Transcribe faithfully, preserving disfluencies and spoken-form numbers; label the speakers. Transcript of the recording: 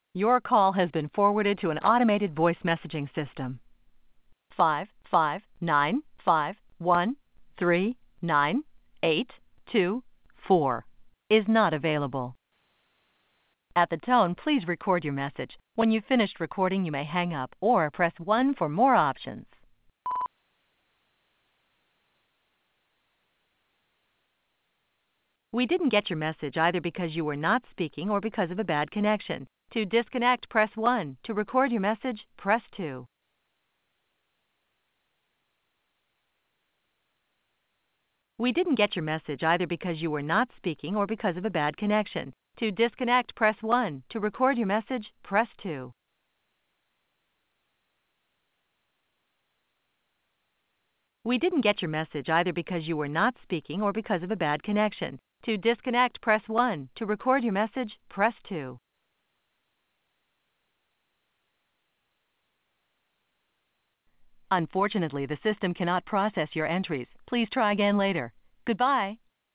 Speaker 1: Your call has been forwarded to an automated voice messaging system. Five five nine five one three nine eight two four is not available. At the tone, please record your message. When you've finished recording, you may hang up or press one for more options. We didn't get your message either because you were not speaking or because of a bad connection. To disconnect, press one. To record your message, press two. We didn't get your message either because you were not speaking or because of a bad connection. To disconnect, press one. To record your message, press two. We didn't get your message either because you were not speaking or because of a bad connection. To disconnect, press one. To record your message, press two. Unfortunately, the system cannot process your entries. Please try again later. Goodbye.